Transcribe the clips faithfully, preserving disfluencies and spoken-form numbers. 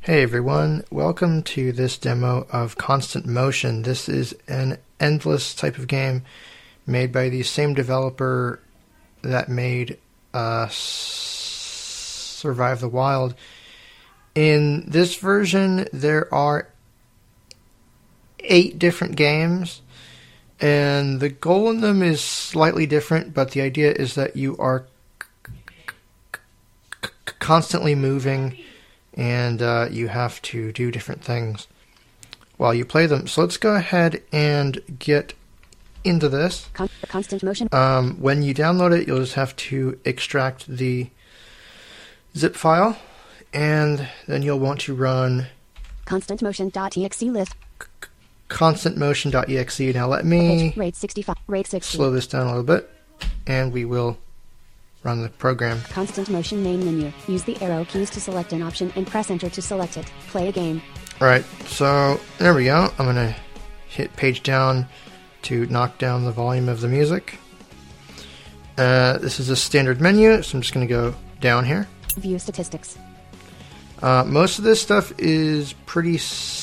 Hey everyone, welcome to this demo of Constant Motion. This is an endless type of game made by the same developer that made uh, Survive the Wild. In this version, there are eight different games, and the goal in them is slightly different, but the idea is that you are constantly moving, and uh, you have to do different things while you play them. So let's go ahead and get into this. Con constant motion. Um, when you download it, you'll just have to extract the zip file, and then you'll want to run constant motion.exe list. constant motion.exe. Now let me rate sixty-five, rate sixty. Slow this down a little bit, and we will run the program. Constant motion main menu. Use the arrow keys to select an option and press enter to select it. Play a game. Alright, so there we go. I'm going to hit page down to knock down the volume of the music. Uh, this is a standard menu, so I'm just going to go down here. View statistics. Uh, most of this stuff is pretty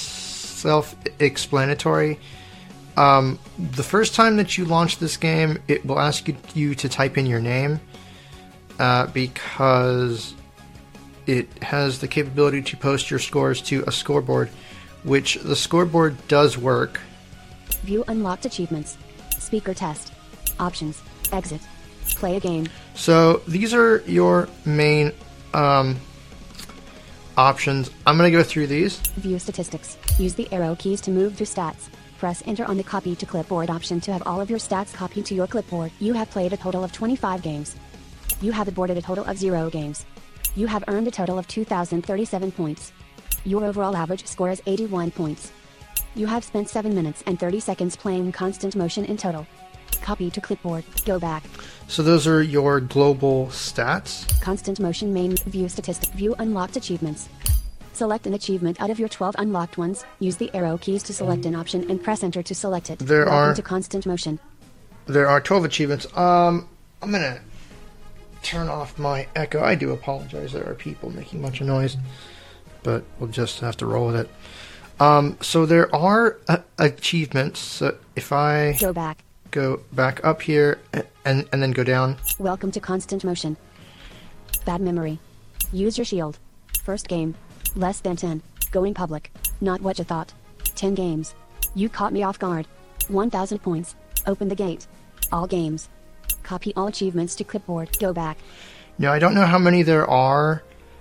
self-explanatory. Um, the first time that you launch this game, it will ask you, you to type in your name. Uh, because it has the capability to post your scores to a scoreboard, which the scoreboard does work. View unlocked achievements. Speaker test. Options. Exit. Play a game. So these are your main um, options. I'm going to go through these. View statistics. Use the arrow keys to move through stats. Press enter on the copy to clipboard option to have all of your stats copied to your clipboard. You have played a total of twenty-five games. You have aborted a total of zero games. You have earned a total of two thousand thirty-seven points. Your overall average score is eighty-one points. You have spent seven minutes and thirty seconds playing Constant Motion in total. Copy to clipboard. Go back. So those are your global stats. Constant Motion main view statistic. View unlocked achievements. Select an achievement out of your twelve unlocked ones. Use the arrow keys to select an option and press enter to select it. There Welcome are to Constant Motion. There are twelve achievements. Um, I'm gonna turn off my echo. I do apologize. There are people making a bunch of noise, but we'll just have to roll with it. Um, so there are uh, achievements. So if I go back, go back up here and and then go down. Welcome to Constant Motion. Bad memory. Use your shield. First game. Less than ten. Going public. Not what you thought. ten games. You caught me off guard. one thousand points. Open the gate. All games. Copy all achievements to clipboard. Go back. Now, I don't know how many there are.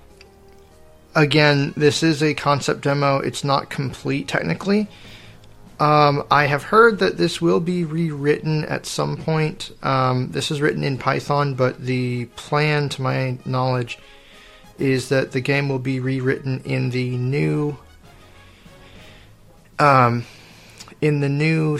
Again, this is a concept demo. It's not complete, technically. Um, I have heard that this will be rewritten at some point. Um, this is written in Python, but the plan, to my knowledge, is that the game will be rewritten in the new... Um, in the new...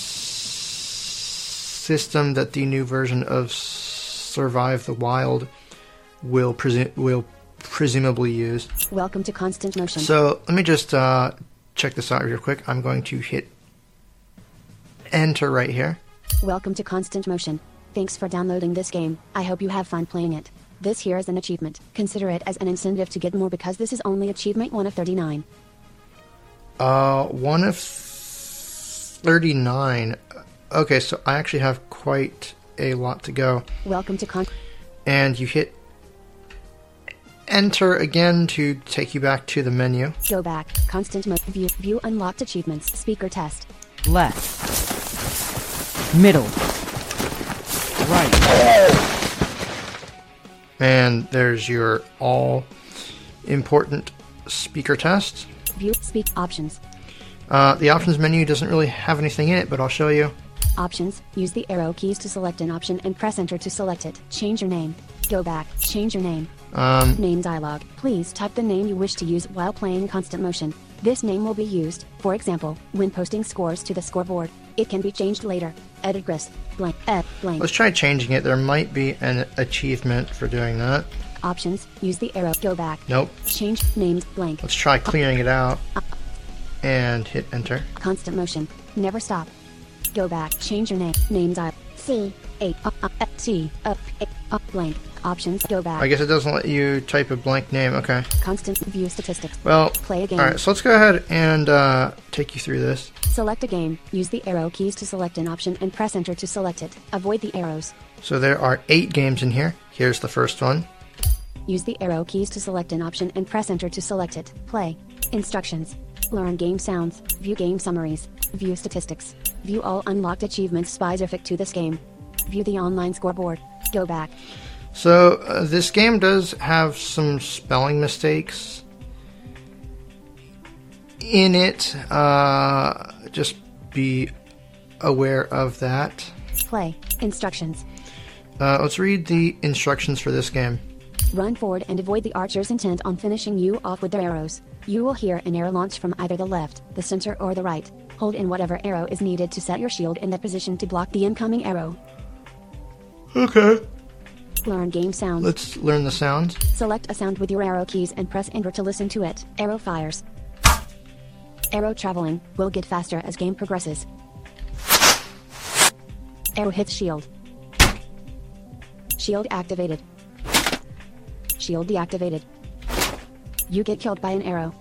system that the new version of Survive the Wild will presu will presumably use. Welcome to Constant Motion. So let me just uh, check this out real quick. I'm going to hit enter right here. Welcome to Constant Motion. Thanks for downloading this game. I hope you have fun playing it. This here is an achievement. Consider it as an incentive to get more because this is only achievement one of thirty-nine. Uh, one of thirty-nine. Okay, so I actually have quite a lot to go. Welcome to Con... And you hit enter again to take you back to the menu. Go back. Constant mode. View. View unlocked achievements. Speaker test. Left. Middle. Right. And there's your all important speaker test. View. Speak. Options. Uh, the options menu doesn't really have anything in it, but I'll show you. Options. Use the arrow keys to select an option and press enter to select it. Change your name. Go back. Change your name. Um, name dialog. Please type the name you wish to use while playing Constant Motion. This name will be used, for example, when posting scores to the scoreboard. It can be changed later. Edit Gris. Blank. Ed. Blank. Let's try changing it. There might be an achievement for doing that. Options. Use the arrow. Go back. Nope. Change named blank. Let's try clearing it out. And hit enter. Constant Motion. Never stop. Go back. Change your name. Name dial. C. A. Uh, uh, uh, C. Up. A. Up. Blank. Options. Go back. I guess it doesn't let you type a blank name. Okay. Constant view statistics. Well, Play a game. alright, so let's go ahead and uh, take you through this. Select a game. Use the arrow keys to select an option and press enter to select it. Avoid the arrows. So there are eight games in here. Here's the first one. Use the arrow keys to select an option and press enter to select it. Play. Instructions. Learn game sounds. View game summaries. View statistics. View all unlocked achievements specific to this game. View the online scoreboard. Go back. So uh, this game does have some spelling mistakes in it. Uh, just be aware of that. Play. Instructions. Uh, let's read the instructions for this game. Run forward and avoid the archer's intent on finishing you off with their arrows. You will hear an arrow launch from either the left, the center, or the right. Hold in whatever arrow is needed to set your shield in that position to block the incoming arrow. Okay. Learn game sounds. Let's learn the sounds. Select a sound with your arrow keys and press enter to listen to it. Arrow fires. Arrow traveling will get faster as game progresses. Arrow hits shield. Shield activated. Shield deactivated. You get killed by an arrow.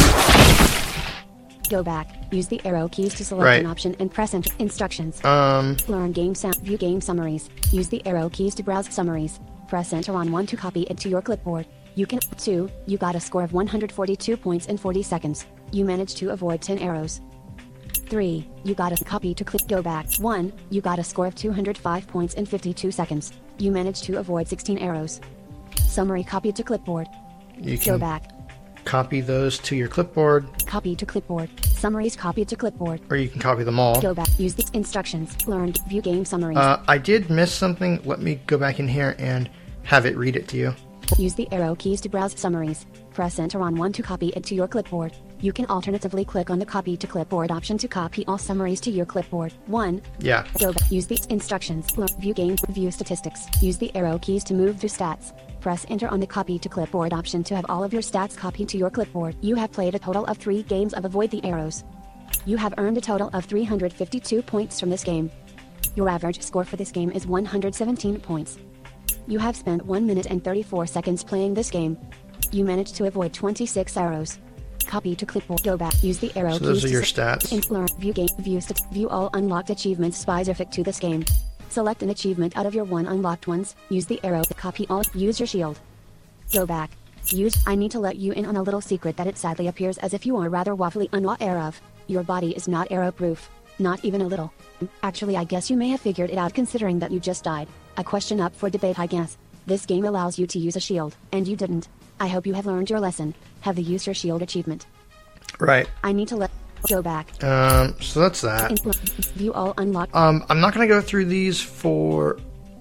Go back. Use the arrow keys to select Right. an option and press enter. Instructions. Um, Learn game sound. View game summaries. Use the arrow keys to browse summaries. Press enter on one to copy it to your clipboard. You can. two. You got a score of one hundred forty-two points in forty seconds. You managed to avoid ten arrows. three. You got a copy to clip. Go back. one. You got a score of two hundred five points in fifty-two seconds. You managed to avoid sixteen arrows. Summary copy to clipboard. you Go can back. copy those to your clipboard, Copy to clipboard. Summaries copy to clipboard. or you can copy them all. Go back. Use the instructions. Learn. View game summaries. Uh, I did miss something. Let me go back in here and have it read it to you. Use the arrow keys to browse summaries. Press enter on one to copy it to your clipboard. You can alternatively click on the copy to clipboard option to copy all summaries to your clipboard. one. Yeah. Go back. Use the instructions. Learn. View game. View statistics. Use the arrow keys to move through stats. Press enter on the copy to clipboard option to have all of your stats copied to your clipboard. You have played a total of three games of Avoid the Arrows. You have earned a total of three hundred fifty-two points from this game. Your average score for this game is one hundred seventeen points. You have spent one minute and thirty-four seconds playing this game. You managed to avoid twenty-six arrows. Copy to clipboard. Go back. Use the arrow So keys those are to your se- stats. in- learn. View game. View stat. View all unlocked achievements specific to this game. Select an achievement out of your one unlocked ones. Use the arrow to copy all. Use your shield. Go back. Use. I need to let you in on a little secret that it sadly appears as if you are rather waffly unaware of. Your body is not arrow proof. Not even a little. Actually, I guess you may have figured it out considering that you just died. A question up for debate, I guess. This game allows you to use a shield, and you didn't. I hope you have learned your lesson. Have the use your shield achievement. Right. I need to let. Go back. Um, so that's that. In- view all unlocked. Um, I'm not going to go through these for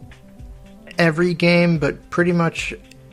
every game, but pretty much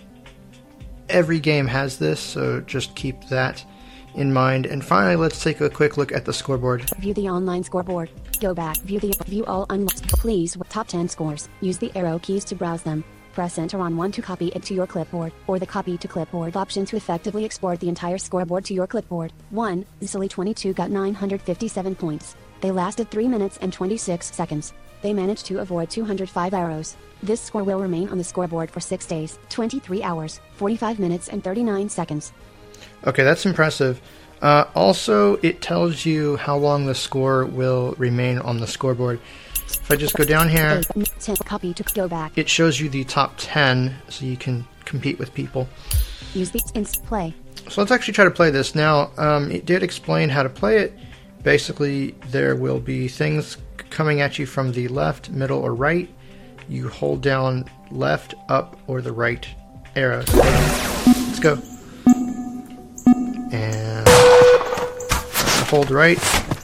every game has this, so just keep that in mind. And finally, let's take a quick look at the scoreboard. View the online scoreboard. Go back. View the view all unlocked. Please, top ten scores. Use the arrow keys to browse them. Press enter on one to copy it to your clipboard, or the copy to clipboard option to effectively export the entire scoreboard to your clipboard. one. Silly twenty-two got nine hundred fifty-seven points. They lasted three minutes and twenty-six seconds. They managed to avoid two hundred five arrows. This score will remain on the scoreboard for six days, twenty-three hours, forty-five minutes and thirty-nine seconds. Okay, that's impressive. Uh, also, it tells you how long the score will remain on the scoreboard. If I just go down here, eight, ten, copy to go back. it shows you the top ten, so you can compete with people. Use the ins play. So let's actually try to play this. Now, um, it did explain how to play it. Basically, there will be things coming at you from the left, middle, or right. You hold down left, up, or the right arrows. Let's go. And hold right.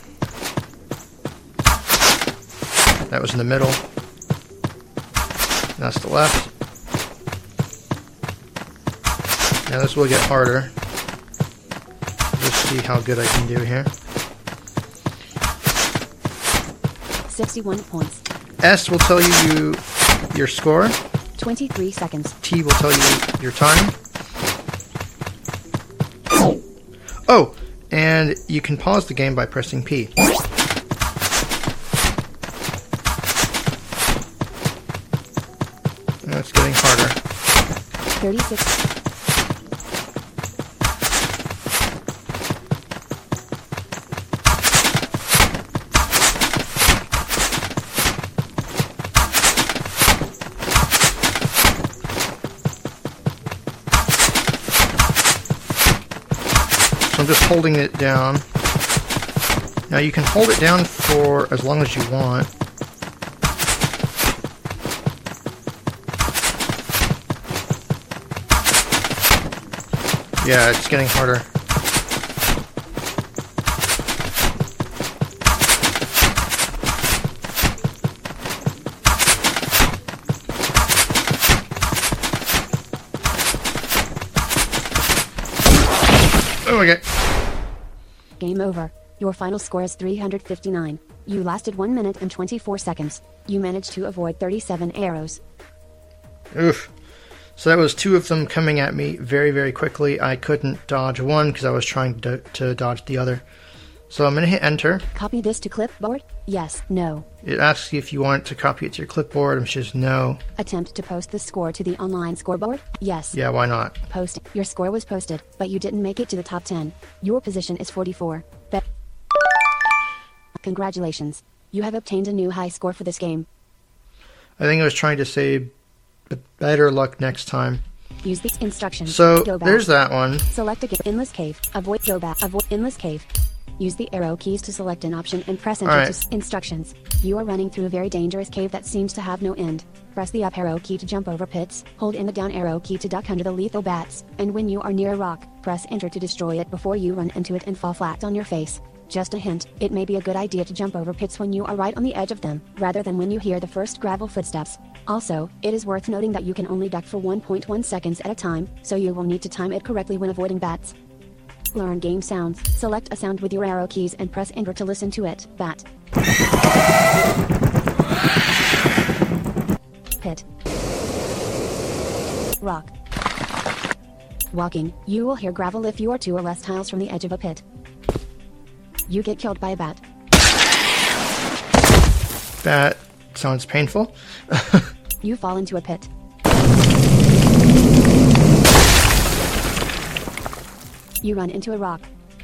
That was in the middle. That's the left. Now this will get harder. Let's see how good I can do here. sixty-one points. S will tell you your score. twenty-three seconds. T will tell you your time. Oh, and you can pause the game by pressing P. thirty-six. I'm just holding it down. Now you can hold it down for as long as you want. Yeah, it's getting harder. Oh, okay. Game over. Your final score is three hundred fifty-nine. You lasted one minute and twenty-four seconds. You managed to avoid thirty-seven arrows. Oof. So that was two of them coming at me very, very quickly. I couldn't dodge one because I was trying to, to dodge the other. So I'm going to hit enter. Copy this to clipboard? Yes, no. It asks you if you want to copy it to your clipboard. I'm just no. Attempt to post the score to the online scoreboard? Yes. Yeah, why not? Post. Your score was posted, but you didn't make it to the top ten. Your position is forty-four. Be- Congratulations. You have obtained a new high score for this game. I think I was trying to say b- better luck next time. Use the instructions. So Go back. there's that one. Select a endless cave. Avoid go back. Avoid endless cave. Use the arrow keys to select an option and press enter All right. to s- instructions. You are running through a very dangerous cave that seems to have no end. Press the up arrow key to jump over pits, hold in the down arrow key to duck under the lethal bats, and when you are near a rock, press enter to destroy it before you run into it and fall flat on your face. Just a hint, it may be a good idea to jump over pits when you are right on the edge of them, rather than when you hear the first gravel footsteps. Also, it is worth noting that you can only duck for one point one seconds at a time, so you will need to time it correctly when avoiding bats. Learn game sounds. Select a sound with your arrow keys and press enter to listen to it. Bat. Pit. Rock. Walking. You will hear gravel if you are two or less tiles from the edge of a pit. You get killed by a bat. That sounds painful. You fall into a pit. You run into a rock.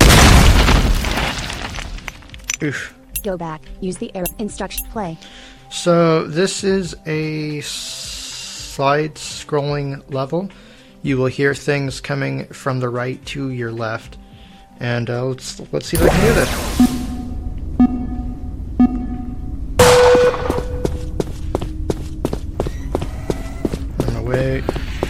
Oof. Go back. Use the arrow. Instruction. Play. So this is a side scrolling level. You will hear things coming from the right to your left. And uh, let's let's see if I can do this. I'm gonna wait.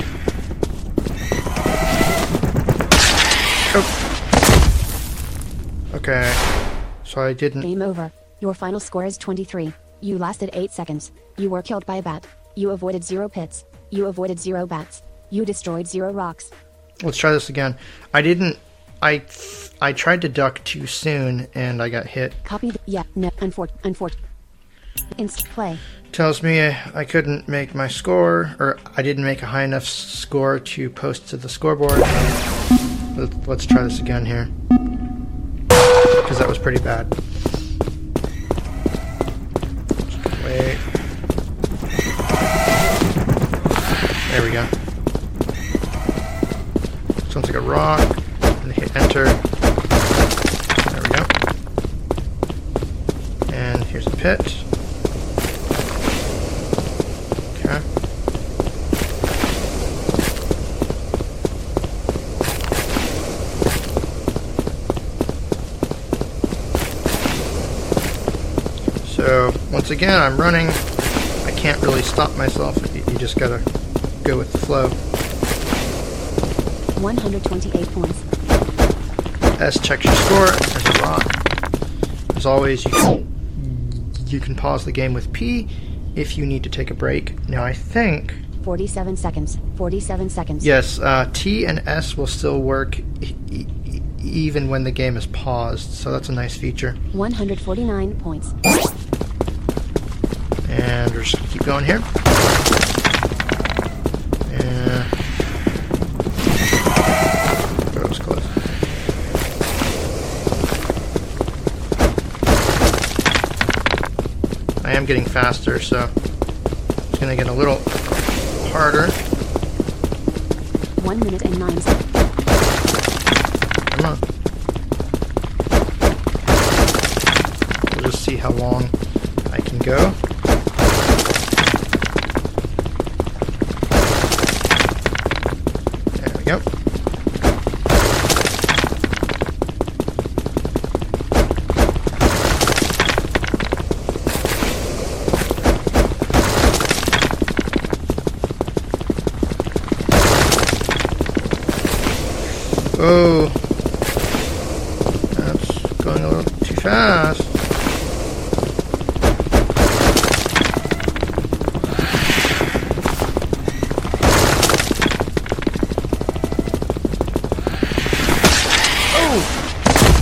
Oh. Okay. So I didn't. Game over. Your final score is twenty-three. You lasted eight seconds. You were killed by a bat. You avoided zero pits. You avoided zero bats. You destroyed zero rocks. Let's try this again. I didn't. I I tried to duck too soon and I got hit. Copy the. Yeah, no. Unfort. Unfort. Inst. Play. Tells me I couldn't make my score, or I didn't make a high enough score to post to the scoreboard. Let- Let's try this again here. Because that was pretty bad. Just wait. There we go. Sounds like a rock. And hit enter. There we go. And here's a pit. Okay. So once again, I'm running. I can't really stop myself. You, you just gotta go with the flow. one hundred twenty-eight points. S checks your score. There's a rock. As always, you can, you can pause the game with P if you need to take a break. Now I think, forty-seven seconds. forty-seven seconds. yes, uh, T and S will still work e- e- even when the game is paused. So that's a nice feature. one hundred forty-nine points. And we're just gonna keep going here. And that was close. I am getting faster, so it's gonna get a little harder. One minute and nine seconds. Come on. We'll just see how long I can go. There we go. Oh, that's going a little too fast. Oh!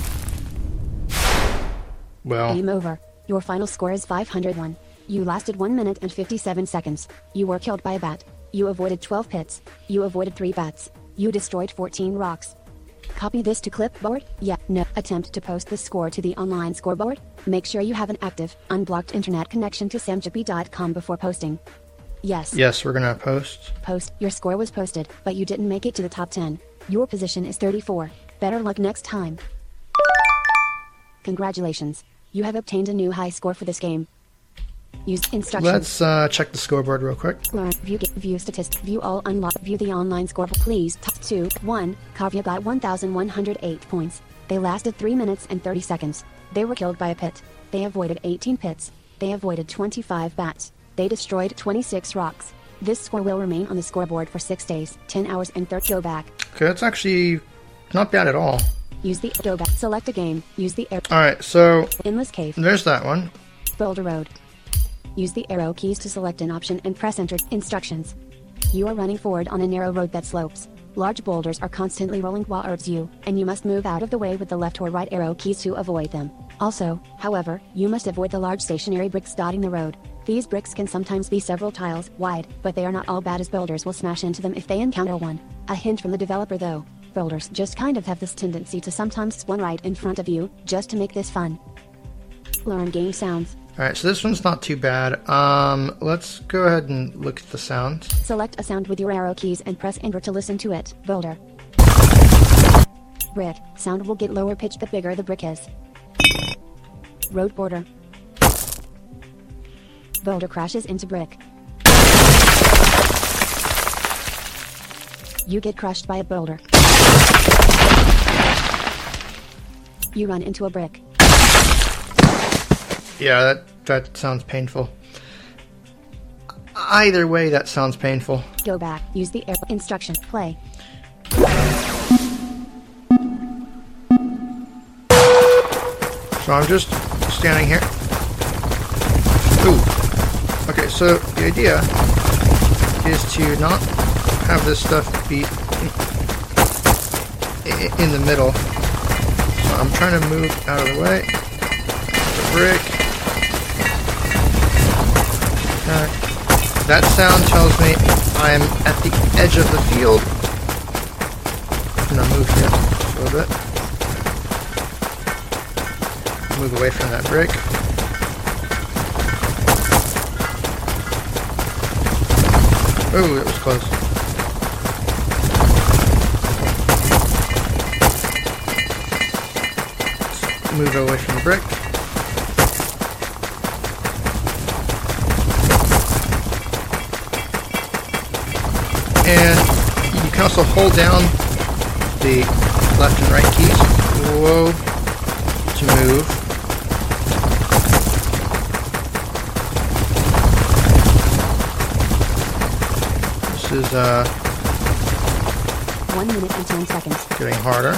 Well, Game over. Your final score is five hundred one. You lasted one minute and fifty-seven seconds. You were killed by a bat. You avoided twelve hits. You avoided three bats. You destroyed fourteen rocks. Copy this to clipboard? Yeah, no. Attempt to post this score to the online scoreboard? Make sure you have an active, unblocked internet connection to samchippy dot com before posting. Yes. yes, we're gonna post. Post. Your score was posted, but you didn't make it to the top ten. Your position is thirty-four. Better luck next time. Congratulations. You have obtained a new high score for this game. Use instructions. Let's uh, check the scoreboard real quick. Learn, view, ga- view statistics, view all unlock, view the online scoreboard. Please, top two, one, Kavya got one thousand one hundred eight points. They lasted three minutes and thirty seconds. They were killed by a pit. They avoided eighteen pits. They avoided twenty-five bats. They destroyed twenty-six rocks. This score will remain on the scoreboard for six days, ten hours and thirty. Go back. Okay, that's actually not bad at all. Use the go back. Select a game. Use the air. Alright, so Endless cave. there's that one. Boulder road. Use the arrow keys to select an option and press enter. Instructions. You are running forward on a narrow road that slopes. Large boulders are constantly rolling towards you, and you must move out of the way with the left or right arrow keys to avoid them. Also, however, you must avoid the large stationary bricks dotting the road. These bricks can sometimes be several tiles wide, but they are not all bad, as builders will smash into them if they encounter one. A hint from the developer though. Builders just kind of have this tendency to sometimes spawn right in front of you, just to make this fun. Learn game sounds. Alright, so this one's not too bad. Um, let's go ahead and look at the sounds. Select a sound with your arrow keys and press enter to listen to it. Boulder. Brick. Sound will get lower pitched the bigger the brick is. Road border. Boulder crashes into brick. You get crushed by a boulder. You run into a brick. Yeah, that, that sounds painful. Either way, that sounds painful. Go back. Use the arrow instruction. Play. So I'm just standing here. Ooh. Okay, so the idea is to not have this stuff be in the middle. So I'm trying to move out of the way. The brick. Uh, that sound tells me I'm at the edge of the field. I'm gonna move here just a little bit. Move away from that brick. Oh, that was close. Move away from the brick. And you can also hold down the left and right keys. Whoa. To move. This is uh, One minute and ten seconds. getting harder.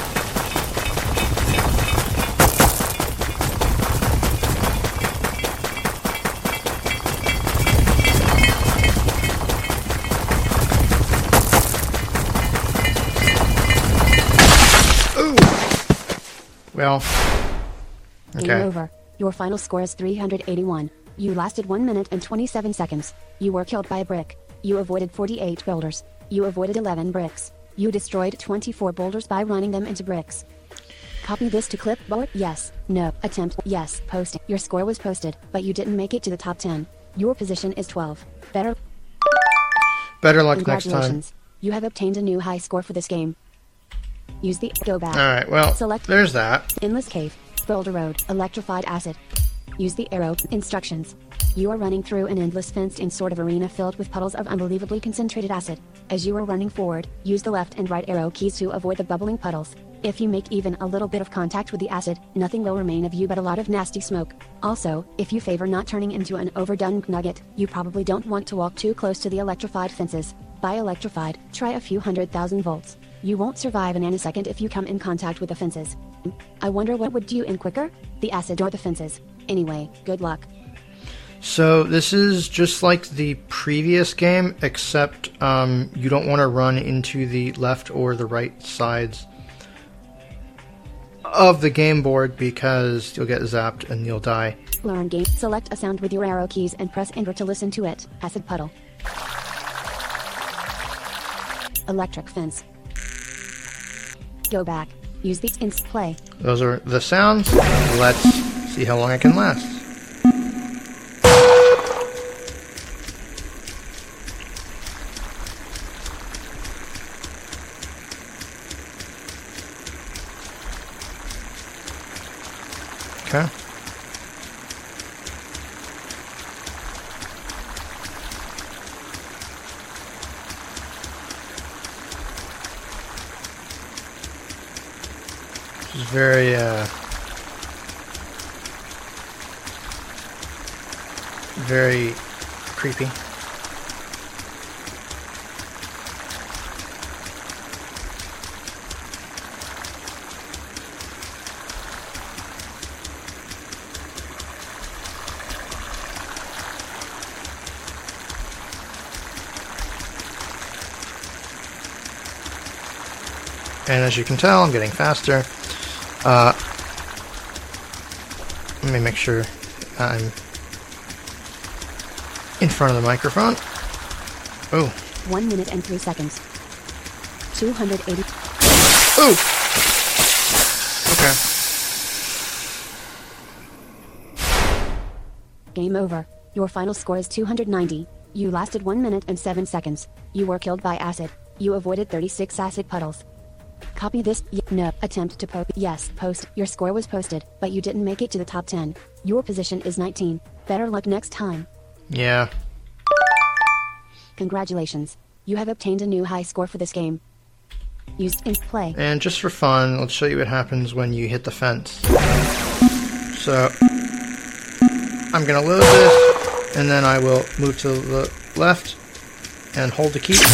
Well, Game okay. over. Your final score is three hundred eighty-one. You lasted one minute and twenty-seven seconds. You were killed by a brick. You avoided forty-eight boulders. You avoided eleven bricks. You destroyed twenty-four boulders by running them into bricks. Copy this to clipboard? Yes. No. Attempt? Yes. Posting. Your score was posted, but you didn't make it to the top ten. Your position is twelve. Better. Better luck next time. Congratulations. You have obtained a new high score for this game. Use the go back. Alright, well, Select there's that. Endless Cave, Boulder Road, Electrified Acid. Use the arrow. Instructions. You are running through an endless fenced-in sort of arena filled with puddles of unbelievably concentrated acid. As you are running forward, use the left and right arrow keys to avoid the bubbling puddles. If you make even a little bit of contact with the acid, nothing will remain of you but a lot of nasty smoke. Also, if you favor not turning into an overdone nugget, you probably don't want to walk too close to the electrified fences. By electrified, try a few hundred thousand volts. You won't survive a nanosecond if you come in contact with the fences. I wonder what would do you in quicker? The acid or the fences? Anyway, good luck. So this is just like the previous game, except um, you don't want to run into the left or the right sides of the game board because you'll get zapped and you'll die. Learn game. Select a sound with your arrow keys and press enter to listen to it. Acid puddle. Electric fence. Go back. Use the ins play. Those are the sounds. Let's see how long I can last. Okay. This is very, uh, very creepy. And as you can tell, I'm getting faster. Uh, let me make sure I'm in front of the microphone. Oh. One minute and three seconds. two hundred eighty. Oh! Okay. Game over. Your final score is two hundred ninety. You lasted one minute and seven seconds. You were killed by acid. You avoided thirty-six acid puddles. Copy this. Y no. Attempt to post. Yes, post. Your score was posted, but you didn't make it to the top ten. Your position is nineteen. Better luck next time. Yeah. Congratulations. You have obtained a new high score for this game. Use in play. And just for fun, let's show you what happens when you hit the fence. So, I'm gonna load this, and then I will move to the left and hold the key.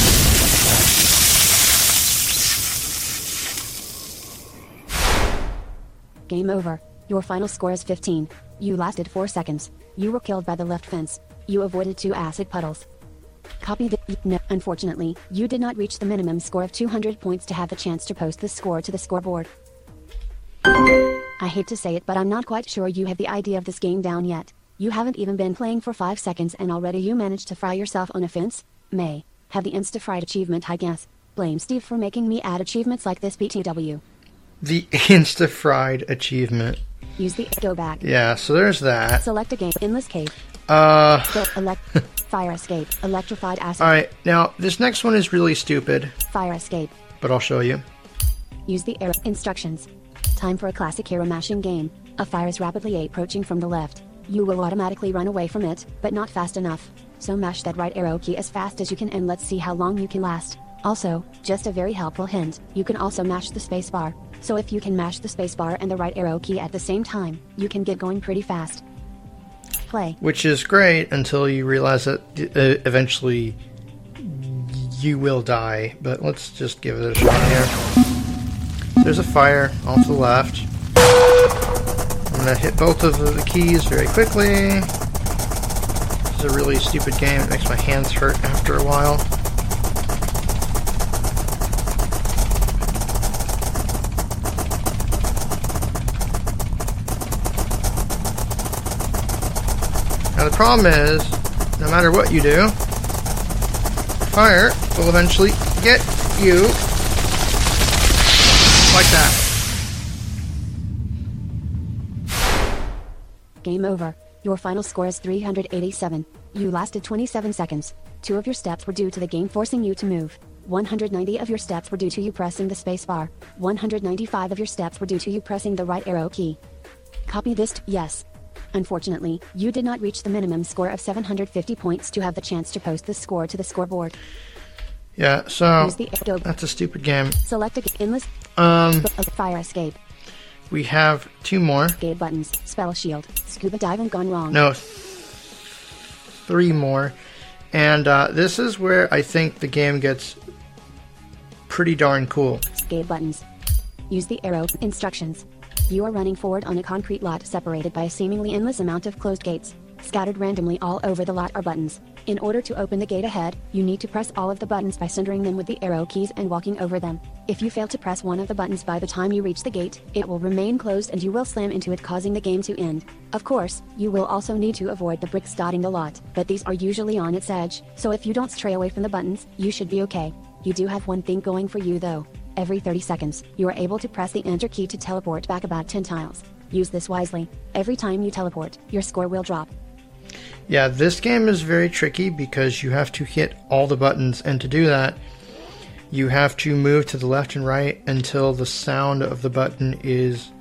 Game over. Your final score is fifteen. You lasted four seconds. You were killed by the left fence. You avoided two acid puddles. Copy the. No, unfortunately, you did not reach the minimum score of two hundred points to have the chance to post the score to the scoreboard. I hate to say it, but I'm not quite sure you have the idea of this game down yet. You haven't even been playing for five seconds and already you managed to fry yourself on a fence? May have the Insta-Fried achievement, I guess. Blame Steve for making me add achievements like this. B T W. The Insta-Fried achievement. Use the go back. Yeah, so there's that. Select a game. Endless Cave. Uh. Go elect. Fire escape. Electrified acid. Alright, now this next one is really stupid. Fire escape. But I'll show you. Use the arrow. Instructions. Time for a classic hero mashing game. A fire is rapidly approaching from the left. You will automatically run away from it, but not fast enough. So mash that right arrow key as fast as you can and let's see how long you can last. Also, just a very helpful hint, you can also mash the spacebar. So if you can mash the spacebar and the right arrow key at the same time, you can get going pretty fast. Play. Which is great until you realize that uh, eventually you will die. But let's just give it a shot here. There's a fire off the left. I'm going to hit both of the keys very quickly. This is a really stupid game. It makes my hands hurt after a while. Now the problem is, no matter what you do, fire will eventually get you like that. Game over. Your final score is three hundred eighty-seven. You lasted twenty-seven seconds. Two of your steps were due to the game forcing you to move. one hundred ninety of your steps were due to you pressing the spacebar. one hundred ninety-five of your steps were due to you pressing the right arrow key. Copy this to yes. Unfortunately, you did not reach the minimum score of seven hundred fifty points to have the chance to post the score to the scoreboard. Yeah, so Use the Adobe. that's a stupid game. Select a endless Um, fire escape. we have two more. Escape buttons. Spell shield. Scuba diving gone wrong. No, th- three more. And uh, this is where I think the game gets pretty darn cool. Escape buttons. Use the arrow instructions. You are running forward on a concrete lot separated by a seemingly endless amount of closed gates. Scattered randomly all over the lot are buttons. In order to open the gate ahead, you need to press all of the buttons by centering them with the arrow keys and walking over them. If you fail to press one of the buttons by the time you reach the gate, it will remain closed and you will slam into it, causing the game to end. Of course, you will also need to avoid the bricks dotting the lot, but these are usually on its edge, so if you don't stray away from the buttons, you should be okay. You do have one thing going for you though. Every thirty seconds, you are able to press the enter key to teleport back about ten tiles. Use this wisely. Every time you teleport, your score will drop. Yeah, this game is very tricky because you have to hit all the buttons, and to do that, you have to move to the left and right until the sound of the button is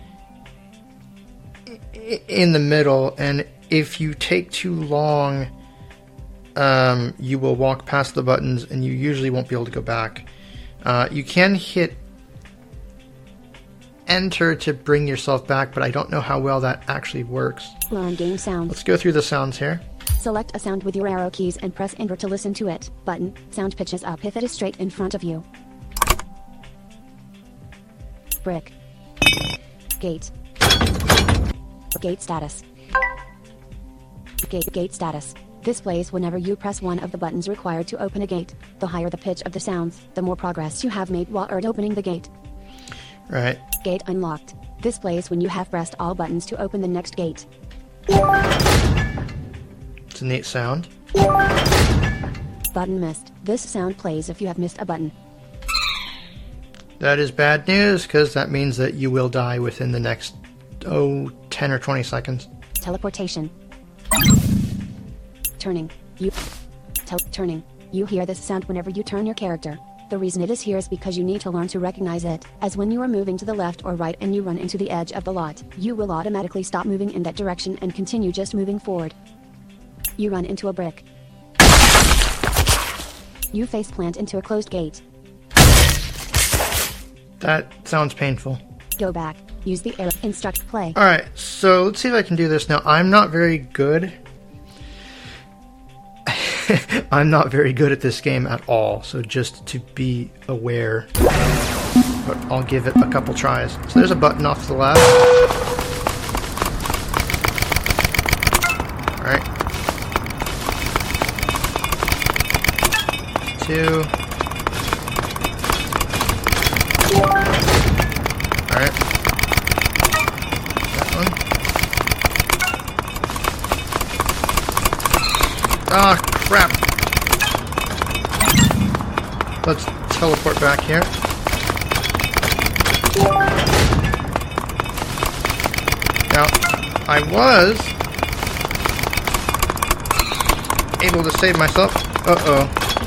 in the middle, and if you take too long, um, you will walk past the buttons and you usually won't be able to go back. Uh, you can hit enter to bring yourself back, but I don't know how well that actually works. Learn game sounds. Let's go through the sounds here. Select a sound with your arrow keys and press enter to listen to it. Button. Sound pitches up if it is straight in front of you. Brick. Gate. Gate status. Gate gate status. This plays whenever you press one of the buttons required to open a gate. The higher the pitch of the sounds, the more progress you have made while opening the gate. Right. Gate unlocked. This plays when you have pressed all buttons to open the next gate. It's a neat sound. Button missed. This sound plays if you have missed a button. That is bad news, because that means that you will die within the next, oh, ten or twenty seconds. Teleportation. Turning. You. Tel- turning. You hear this sound whenever you turn your character. The reason it is here is because you need to learn to recognize it, as when you are moving to the left or right and you run into the edge of the lot, you will automatically stop moving in that direction and continue just moving forward. You run into a brick. You face plant into a closed gate. That sounds painful. Go back. Use the arrow. Instruct play. Alright, so let's see if I can do this now. I'm not very good. I'm not very good at this game at all, so just to be aware. But I'll give it a couple tries. So there's a button off to the left. Alright. Two. Alright. That one. Ah, crap. Let's teleport back here. Now, I was able to save myself. Uh-oh.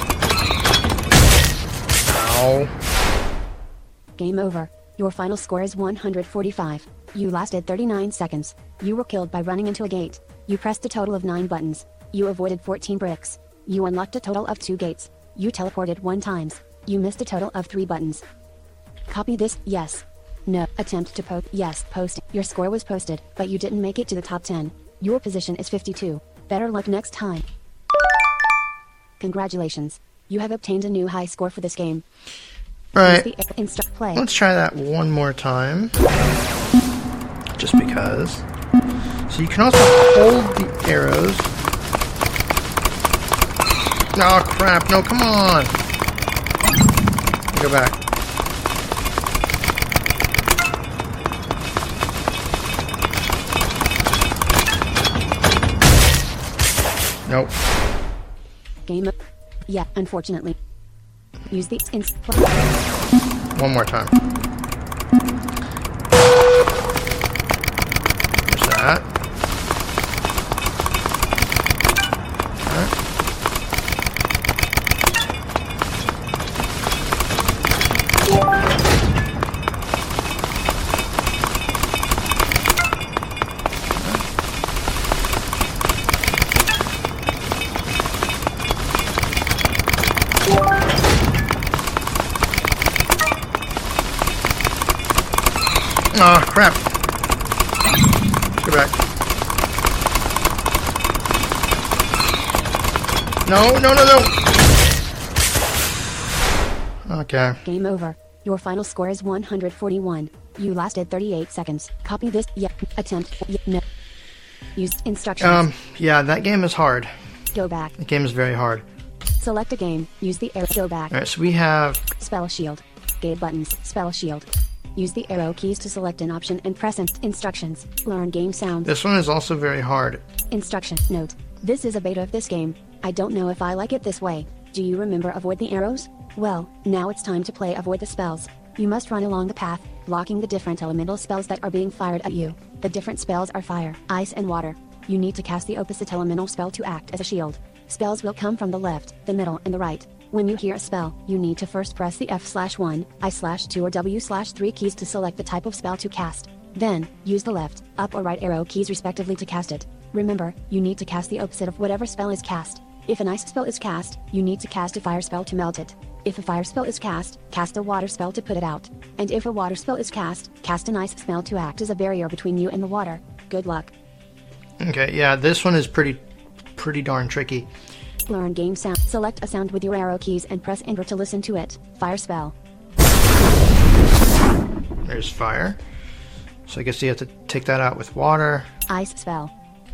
Ow. Game over. Your final score is one hundred forty-five. You lasted thirty-nine seconds. You were killed by running into a gate. You pressed a total of nine buttons. You avoided fourteen bricks. You unlocked a total of two gates. You teleported one times. You missed a total of three buttons. Copy this, yes. No. Attempt to post, yes. Post. Your score was posted, but you didn't make it to the top ten. Your position is fifty-two. Better luck next time. Congratulations. You have obtained a new high score for this game. Right. Use the instruct play. Let's try that one more time. Just because. So you can also hold the arrows. Oh crap, no, come on! Go back. Nope. Game up. Yeah, unfortunately. Use the ins- One more time. There's that. Oh, crap. Go back. No, no, no, no. Okay. Game over. Your final score is one hundred forty-one. You lasted thirty-eight seconds. Copy this. Yeah. Attempt. Yeah. No. Use instructions. Um, yeah, that game is hard. Go back. The game is very hard. Select a game. Use the arrow. Go back. Alright, so we have... Spell shield. Game buttons. Spell shield. Use the arrow keys to select an option and press in- instructions. Learn game sounds. This one is also very hard. Instruction. Note. This is a beta of this game. I don't know if I like it this way. Do you remember avoid the arrows? Well, now it's time to play avoid the spells. You must run along the path, blocking the different elemental spells that are being fired at you. The different spells are fire, ice and water. You need to cast the opposite elemental spell to act as a shield. Spells will come from the left, the middle and the right. When you hear a spell, you need to first press the F slash one, I slash two or W slash three keys to select the type of spell to cast. Then, use the left, up or right arrow keys respectively to cast it. Remember, you need to cast the opposite of whatever spell is cast. If an ice spell is cast, you need to cast a fire spell to melt it. If a fire spell is cast, cast a water spell to put it out. And if a water spell is cast, cast an ice spell to act as a barrier between you and the water. Good luck. Okay, yeah, this one is pretty, pretty darn tricky. Learn game sound. Select a sound with your arrow keys and press enter to listen to it. Fire spell. There's fire. So I guess you have to take that out with water. Ice spell.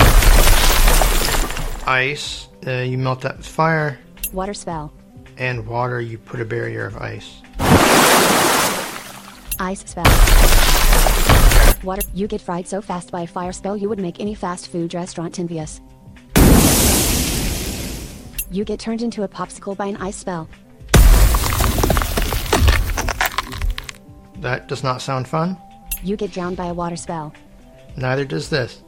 Ice, uh, you melt that with fire. Water spell. And water, you put a barrier of ice. Ice spell. Water, you get fried so fast by a fire spell you would make any fast food restaurant envious. You get turned into a popsicle by an ice spell. That does not sound fun. You get drowned by a water spell. Neither does this.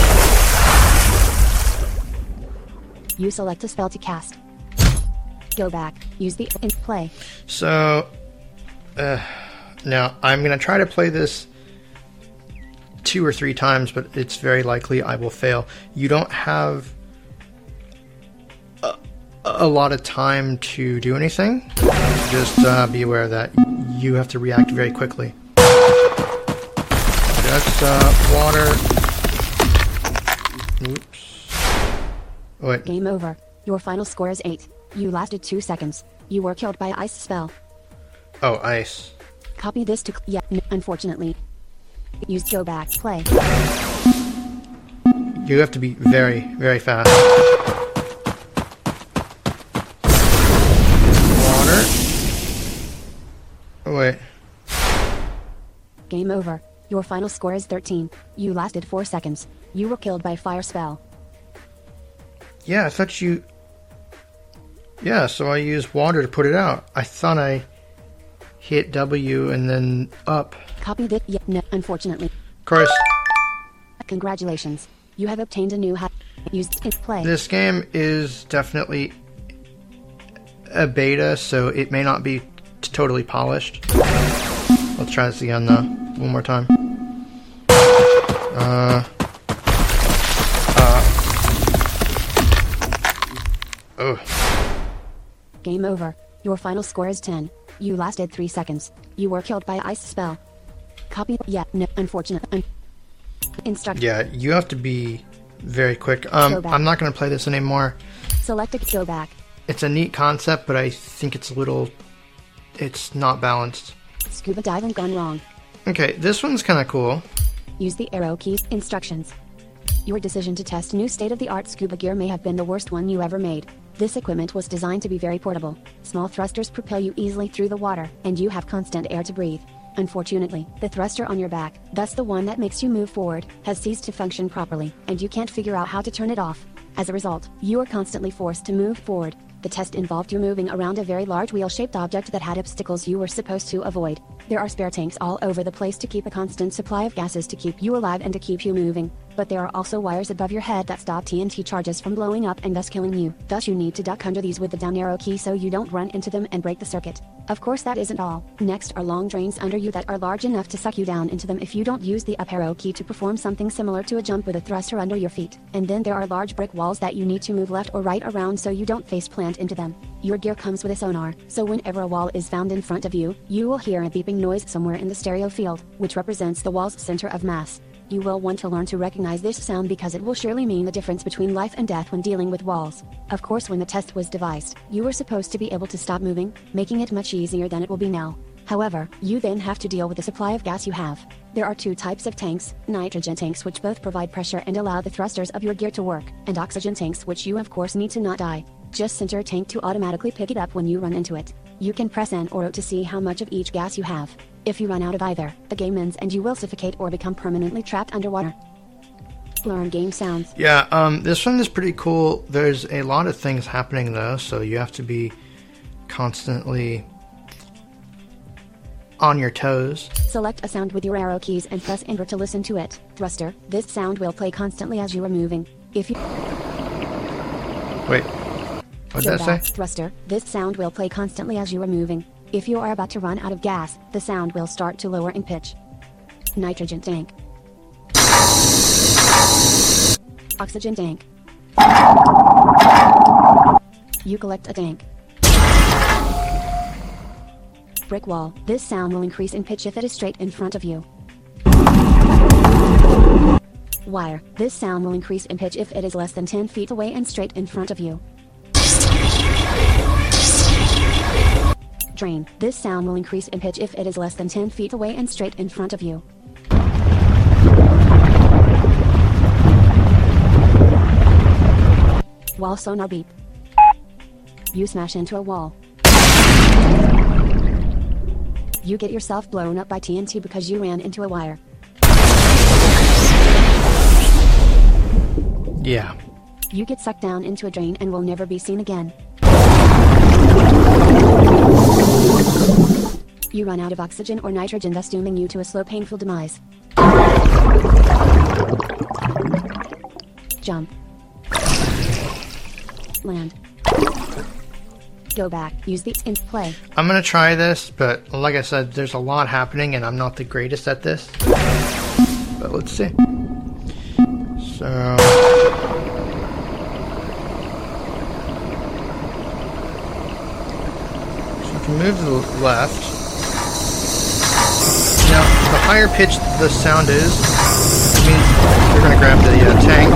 You select a spell to cast. Go back. Use the in play. So, uh, now I'm going to try to play this two or three times, but it's very likely I will fail. You don't have a, a lot of time to do anything. Just uh, be aware that you have to react very quickly. That's uh, water. Oops. Wait. Game over. Your final score is eight. You lasted two seconds. You were killed by ice spell. Oh, ice. Copy this to... Yeah, n- unfortunately. Use go back. Play. You have to be very, very fast. Water. Oh, wait. Game over. Your final score is thirteen. You lasted four seconds. You were killed by fire spell. Yeah, I thought you... Yeah, so I used water to put it out. I thought I hit W and then up. Copy this. Yeah, no, unfortunately. Of course, Congratulations. You have obtained a new hat. Used in play. this game is definitely a beta, so it may not be t- totally polished. Let's try this again, though. One more time. Uh... Uh... Oh. Game over. Your final score is ten. You lasted three seconds. You were killed by ice spell. Copy. Yeah, no, unfortunate. Un- Instruct. Yeah, you have to be very quick. Um, Go back. I'm not going to play this anymore. Select a go back. It's a neat concept, but I think it's a little... It's not balanced. Scuba diving gone wrong. Okay, this one's kind of cool. Use the arrow keys. Instructions. Your decision to test new state-of-the-art scuba gear may have been the worst one you ever made. This equipment was designed to be very portable. Small thrusters propel you easily through the water, and you have constant air to breathe. Unfortunately, the thruster on your back, thus the one that makes you move forward, has ceased to function properly, and you can't figure out how to turn it off. As a result, you are constantly forced to move forward. The test involved you moving around a very large wheel-shaped object that had obstacles you were supposed to avoid. There are spare tanks all over the place to keep a constant supply of gases to keep you alive and to keep you moving. But there are also wires above your head that stop T N T charges from blowing up and thus killing you. Thus you need to duck under these with the down arrow key so you don't run into them and break the circuit. Of course that isn't all. Next are long drains under you that are large enough to suck you down into them if you don't use the up arrow key to perform something similar to a jump with a thruster under your feet. And then there are large brick walls that you need to move left or right around so you don't face plant into them. Your gear comes with a sonar, so whenever a wall is found in front of you, you will hear a beeping noise somewhere in the stereo field, which represents the wall's center of mass. You will want to learn to recognize this sound because it will surely mean the difference between life and death when dealing with walls. Of course, when the test was devised, you were supposed to be able to stop moving, making it much easier than it will be now. However, you then have to deal with the supply of gas you have. There are two types of tanks, nitrogen tanks which both provide pressure and allow the thrusters of your gear to work, and oxygen tanks which you of course need to not die. Just center a tank to automatically pick it up when you run into it. You can press N or O to see how much of each gas you have. If you run out of either, the game ends and you will suffocate or become permanently trapped underwater. Learn game sounds. Yeah, um, this one is pretty cool. There's a lot of things happening though, so you have to be constantly on your toes. Select a sound with your arrow keys and press enter to listen to it. Thruster. This sound will play constantly as you are moving. If you Wait, what did that say? Thruster. This sound will play constantly as you are moving. If you are about to run out of gas, the sound will start to lower in pitch. Nitrogen tank. Oxygen tank. You collect a tank. Brick wall. This sound will increase in pitch if it is straight in front of you. Wire. This sound will increase in pitch if it is less than ten feet away and straight in front of you. Drain. This sound will increase in pitch if it is less than ten feet away and straight in front of you. Wall sonar beep. You smash into a wall. You get yourself blown up by T N T because you ran into a wire. Yeah. You get sucked down into a drain and will never be seen again. You run out of oxygen or nitrogen, thus dooming you to a slow, painful demise. Jump. Land. Go back. Use the in play. I'm gonna try this, but like I said, there's a lot happening and I'm not the greatest at this. But let's see. So... so if you move to the left... Now, the higher pitched the sound is, it means you're gonna grab the uh, tank.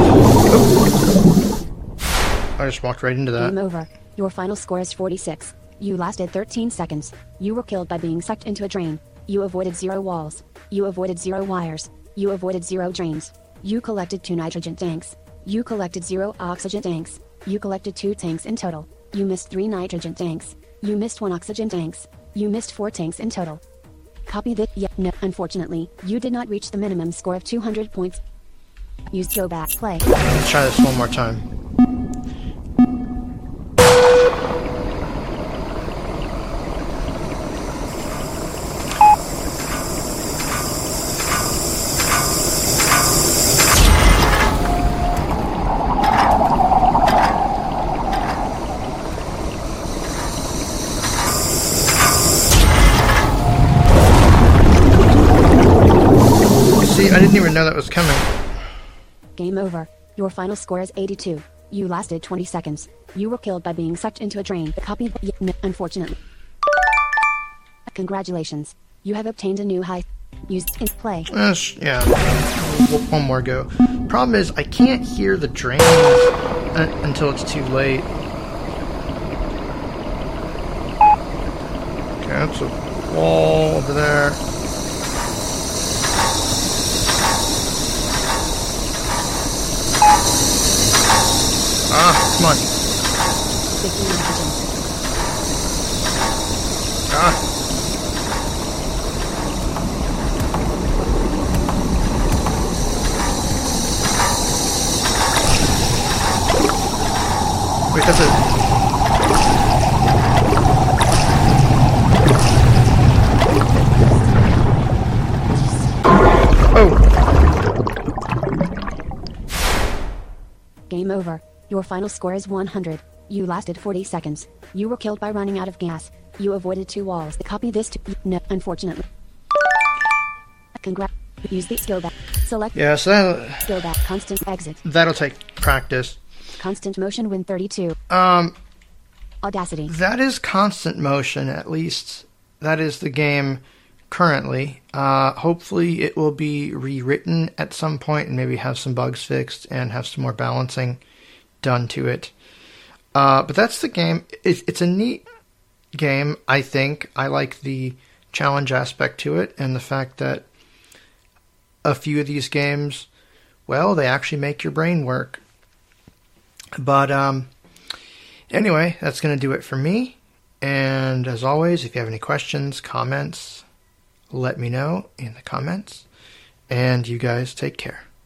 Oh. I just walked right into that. Game over. Your final score is forty-six. You lasted thirteen seconds. You were killed by being sucked into a drain. You avoided zero walls. You avoided zero wires. You avoided zero drains. You collected two nitrogen tanks. You collected zero oxygen tanks. You collected two tanks in total. You missed three nitrogen tanks. You missed one oxygen tanks. You missed four tanks in total. Copy this. Yeah, no. Unfortunately, you did not reach the minimum score of two hundred points. Use go back play. Let's try this one more time. See, I didn't even know that was coming. Game over. Your final score is eighty-two. You lasted twenty seconds. You were killed by being sucked into a drain. Copy. Yeah, no, unfortunately. Congratulations. You have obtained a new high. Used in play. Uh, yeah. One more go. Problem is, I can't hear the drains uh, until it's too late. Okay, that's a wall over there. Ah, come on. Ah. Wait, that's it. Oh. Game over. Your final score is one hundred. You lasted forty seconds. You were killed by running out of gas. You avoided two walls. Copy this to... No, unfortunately. Congrats. Use the skill back. Select... Yeah, so that, skill back. Constant exit. that'll take practice. Constant motion win thirty-two. Um, Audacity. that is constant motion, at least. That is the game currently. Uh, hopefully it will be rewritten at some point and maybe have some bugs fixed and have some more balancing done to it. Uh, but that's the game. It, it's a neat game, I think. I like the challenge aspect to it and the fact that a few of these games, well, they actually make your brain work. But um, anyway, that's going to do it for me. And as always, if you have any questions, comments, let me know in the comments. And you guys take care.